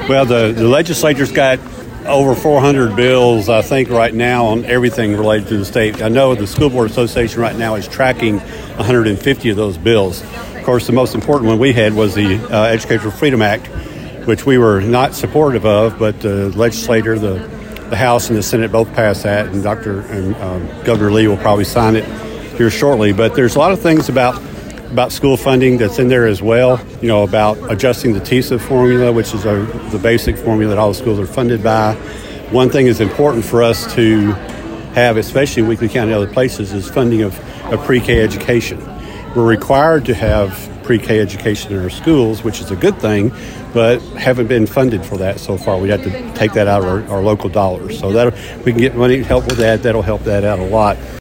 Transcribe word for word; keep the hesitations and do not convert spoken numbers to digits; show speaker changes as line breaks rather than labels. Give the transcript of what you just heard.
Well, the, the legislature's got over four hundred bills, I think, right now on everything related to the state. I know the School Board Association right now is tracking one hundred fifty of those bills. Of course, the most important one we had was the uh, Educational Freedom Act, which we were not supportive of, but the legislature, the, the House and the Senate both passed that, and Doctor and um, Governor Lee will probably sign it here shortly. But there's a lot of things about about school funding that's in there as well, you know, about adjusting the TISA formula, which is a, the basic formula that all the schools are funded by. One thing is important for us to have, especially in Weakley County and other places, is funding of, of pre-K education. We're required to have pre-K education in our schools, which is a good thing, but haven't been funded for that so far. We have to take that out of our, our local dollars. So that we can get money to help with that. That'll help that out a lot.